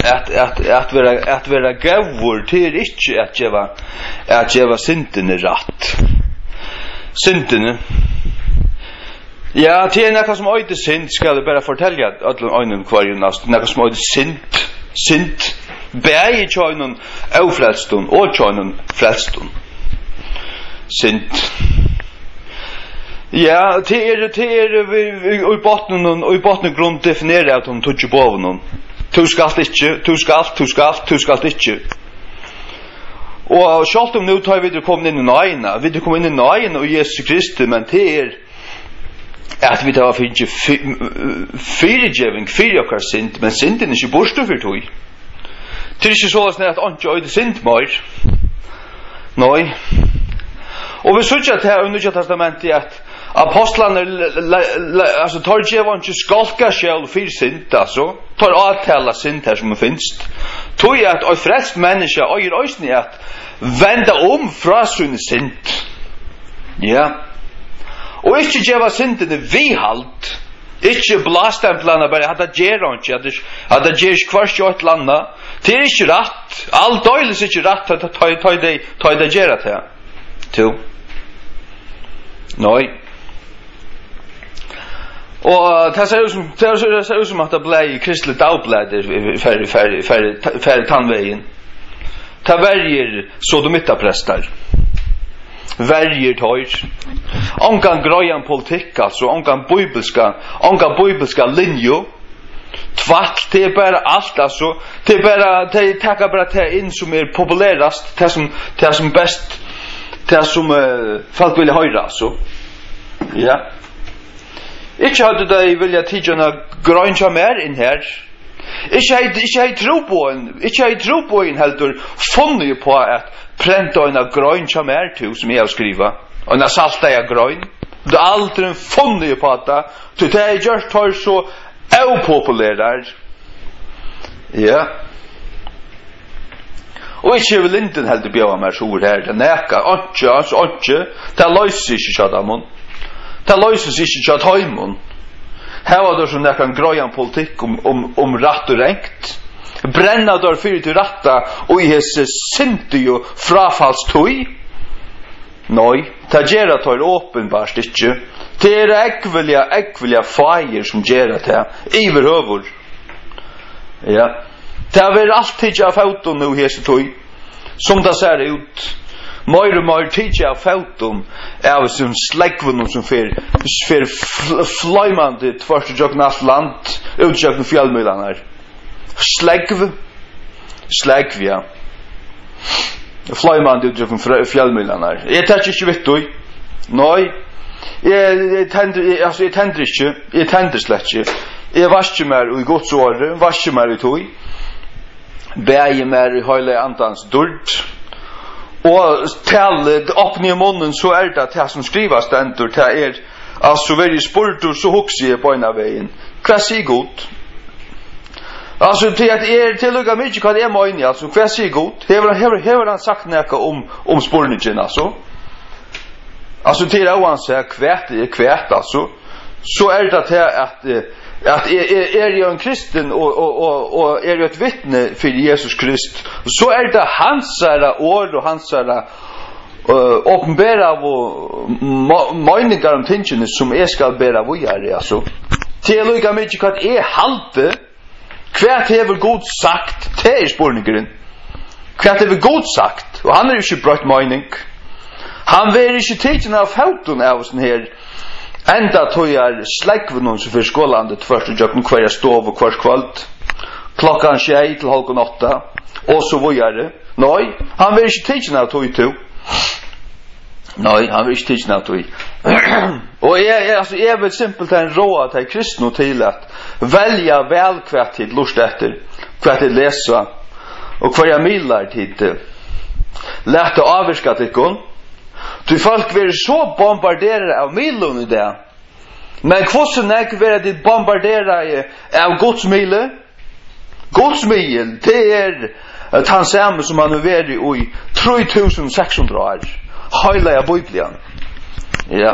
att vara gåvor till inte att geva synden rätt. Synden. Ja, det är något som öde synd ska jag bara fortälja alla ögonen kvar ju nästan något som öde synd bäge tjänon ofrälston och tjänon frälston. Synd. Ja, det är i botten grund definierar att hon tog på någon. Du skall inte. Och självt om nu tar vi det kommer in i nöjna. Vi kommer in i nöjna och Jesus Kristus, men det är att vi tar finns fyrirgeving för okkar synd, men synden är inte borstu för tog. Det är inte så att inte öde synd mer. Nej. Och vi såg att här under testamentet att apostlarna alltså tar ju inte skalka själv för synd alltså tar avtala synd här som finns. Tog jag att en frälst människa och ösni att vända om från sin synd. Ja. Och inte geva synden vi halt. Ikke blastemplarna bara hade geronch hade gers kvart ett landa. Det är inte rätt. Allt dåligt är inte rätt att ta det gerat här. To. Nej. Och det ser ut som att det blir kristligt dagblad för tandvägen. Ta värjer sodomita-präster. Värjer tar. Ongan gröjan politik alltså, ongan bibelska linjo. Tvatt, det är bara allt alltså. Det är bara, det tackar bara det in som är populärast, det som bäst, det som folk vill höra alltså. Ja. Ikke hade det vilja tidjana grönja mer in här. Ikke tro på en heldur funnet på att prenta en grönja mer till som jag skriva. Och när salta jag grön. Det är aldrig funnet på att det är just har så opopulärt. Ja. Och ikke vill inte heldur bjöa mer så ord här. Det näka, inte. Det löser sig Shadamon. Det löser sig inte att heimon. Här var det som näkan gröjan politik om rätt och ränkt. Bränna där för till rätta och i hese syndio frafallstoj. Nej, det gera tar uppenbart inte. Det är äckvilja fire som gera det överhuvud. Ja. Det är alltid jag foton nu hese toj. Som det ser ut. Mer tidja foton av som släckvunum som för flöjmande tvärst jognast land utjagna fjällmylanar. Släckv ja. Flöjmande utjagna fjällmylanar. Jag tar inte vet du. Nej. Jag tänder slett inte. Jag vaskar mer och gott så är vaskar mer ut och bäger mer i hela antans dult. Och talet upp i munnen så är det som skrivas stendur det är alltså väldigt spurtur så huxie på ena vägen. Kvasi gott. Alltså det är tillugga mycket vad är man alltså kvasi gott. Hever han sagt näka om spurningen alltså. Alltså det är oansett kvärt alltså. Så är det att är jag en kristen och är jag ett vittne för Jesus Krist så är det hans ord och hans uppenbara meningar om tingene som jag ska bära vidare alltså. Det är lika mycket att är halte kvärt hever god sagt det är spårningen. Kvärt hever god sagt och han är ju inte brott mening. Han vill inte tecken av foton av sån här enda tojar släckvunum som för skålandet först och jag kvar stov och kvar kvalt. Klockan 6 till 7:30 och så vidare. Nej, han vill inte tecken av toj to. Nej, han vill inte tecken av toj. Och jag vill simpelt en råd till kristna till att välja väl kvart till lust efter, kvart till läsa och kvar jag millar till lätt att avviska till kon. Du folk vill så bombardera av miljon i det. Men kvossen vill det bombardera av godsmile. Godsmil, det är han samme som han har varit i 3600 år. Hela jag Bibeln. Ja.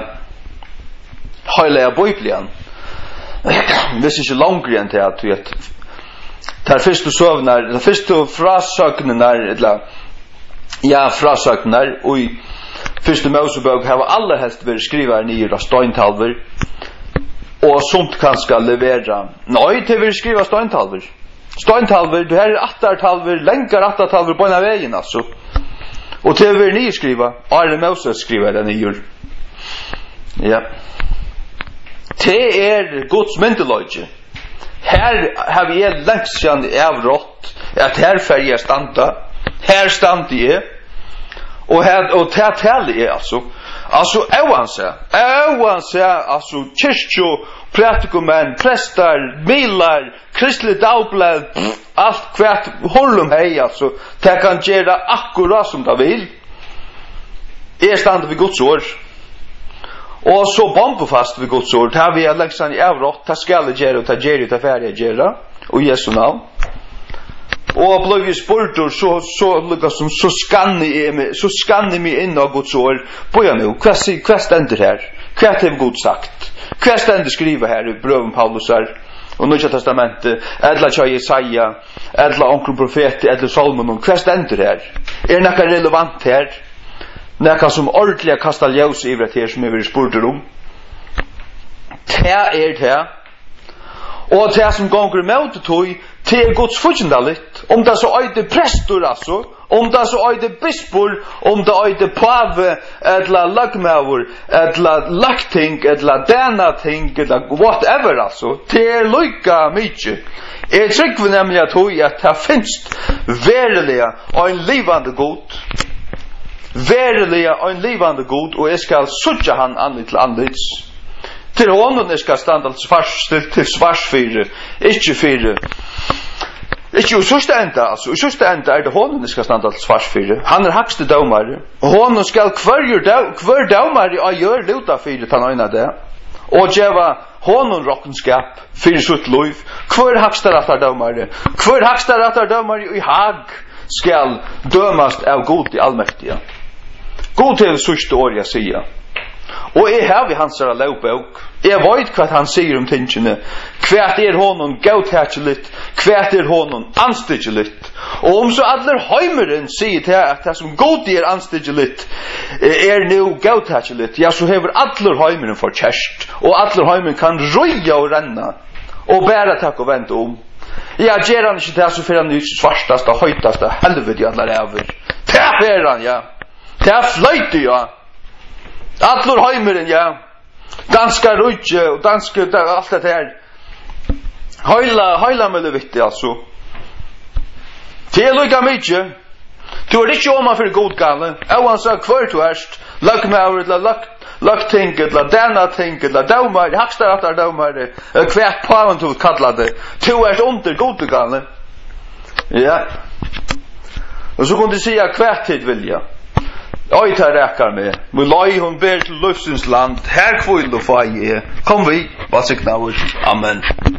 Hela jag Bibeln. Det är inte långt än till att tar första sövnar, den första frasöknar eller ja, frasöknar och i första Mosebok har alla helst varit skriva ner av steintalver och sånt kan ska levera. Nej, det vill skriva steintalver. Steintalver, det här är attartalver, länkar attartalver på en vägen alltså. Och det vill ni skriva, Arne Moses skriver den ner. Ja. Det är Guds myndelöjde. Här har vi längsan avrått att här färger stanta. Här stant jag. Och här tal är alltså oanse alltså kyrkjo, prätikomen, prästar, milar, kristligt dagblad, allt kvärt hållum hej alltså. Det kan göra akkurat som det vill. Är stand vid Guds ord. Och så bombofast vid Guds ord. Här vi längsan i avrått. Ta skall göra och ta geri ta färdiga göra. Och Jesu namn. Och blev ju spurtur så lukas som så skanni mig in av Guds ord. Boja nu, vad ständer här? Vad har Gud sagt? Vad ständer skriva här i breven Paulusar och Nya testamentet? Ädla tja Jesaja, ädla onkel profet, ädla Salmon. Vad ständer här? Är det något relevant här? Något som ordentligt kastar ljus i det här som vi spurtur om? Det är det. Och det som gånger med tog till Guds fudgendaligt. Om det så är det prästor alltså. Om det så är det bispor. Om det är det pave. Eller lagmäver. Eller lagting. Eller danating. Eller whatever alltså. Det är lika mycket. Jag tycker nämligen att det finns verkliga och en livande god. Verkliga och en livande god. Och jag ska sutja han andligt till andligt. Till honom ska standa till svarsfyre. Ikke sørste enda, altså. I sørste enda det honom skal standa til svarsfyre. Han hakste domare. Og honom skal hver domare og gjør luta fyre til øyne det. Og djeva honom rockenskap fyre sutt liv. Hver hakste rattar domare. Hver hakste rattar domare i hag skal dømast av god i allmektige. God til sørste år jeg sier. Og jeg har vi hans lovbok. Jeg vet hva han sier om tingene. Hva honom gautageligt. Hva honom anstigeligt. Og om så alle heimeren sier til at det som god anstigeligt nu gautageligt, ja, så hever alle heimeren for kjerst. Og alle heimeren kan røya og renna. Og bæra takk og vente om. Ja, gjer han ikke det, så fyrir han ikke svartast og høytast og helvete i alle ræver. Det fyrir han, ja. Det fløyte, ja. Allur heimeren, ja. Danska rujje og danska allt det här. Heila mølle viktig, altså. Det er lukka mykje. Du er ikke oma for god gale. Ewan sa hver du erst. Lagmaur, eller lagting, eller danating, eller daumar, hakstaratar daumar, hvert paven du kalla det. Du erst under god gale. Ja. Og så kunne du sige hvert tid vilja. Oj, tar räkar med. Vi lai hon ber till lufsens land. Här kvill du få. Kom vi. Vad sig Amen.